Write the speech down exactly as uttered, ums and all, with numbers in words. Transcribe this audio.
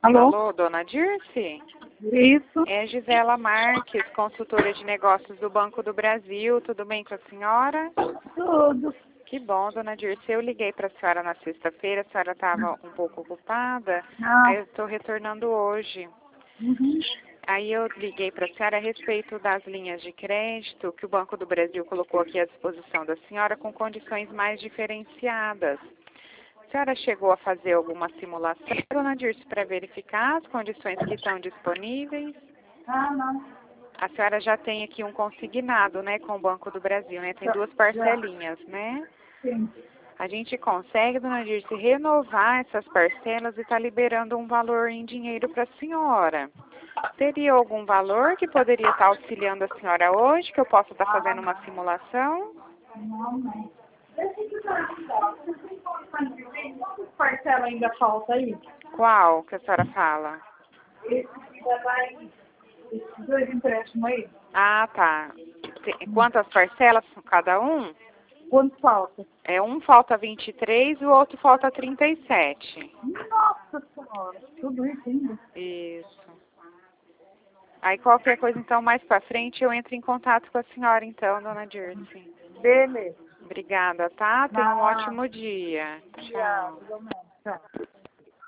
Alô? Alô, dona Dirce? Isso. É Gisela Marques, consultora de negócios do Banco do Brasil. Tudo bem com a senhora? Tudo. Que bom, dona Dirce. Eu liguei para a senhora na sexta-feira, a senhora estava um pouco ocupada, Ah, aí eu estou retornando hoje. uhum. Aí eu liguei para a senhora a respeito das linhas de crédito que o Banco do Brasil colocou aqui à disposição da senhora com condições mais diferenciadas. A senhora chegou a fazer alguma simulação, dona Dirce, para verificar as condições que estão disponíveis? Ah, não. A senhora já tem aqui um consignado, né, com o Banco do Brasil, né? Tem Já. duas parcelinhas, né? Sim. A gente consegue, dona Dirce, renovar essas parcelas e está liberando um valor em dinheiro para a senhora. Teria algum valor que poderia estar auxiliando a senhora hoje, que eu possa estar fazendo uma simulação? Não, não. Deixa eu te perguntar. Você tem condições de ver quantas parcelas ainda falta aí? Qual que a senhora fala? Esse ainda vai. Esses dois empréstimos aí? Ah, tá. Tem- Quantas parcelas cada um? Quanto falta? É, um falta vinte e três e o outro falta trinta e sete. Nossa Senhora. Tudo isso ainda? Isso. Aí qualquer coisa, então, mais pra frente, eu entro em contato com a senhora, então, dona Dirce. Beleza. Obrigada, tá? Tenha um Nada. ótimo dia. Obrigada. Tchau. Igualmente. Tchau.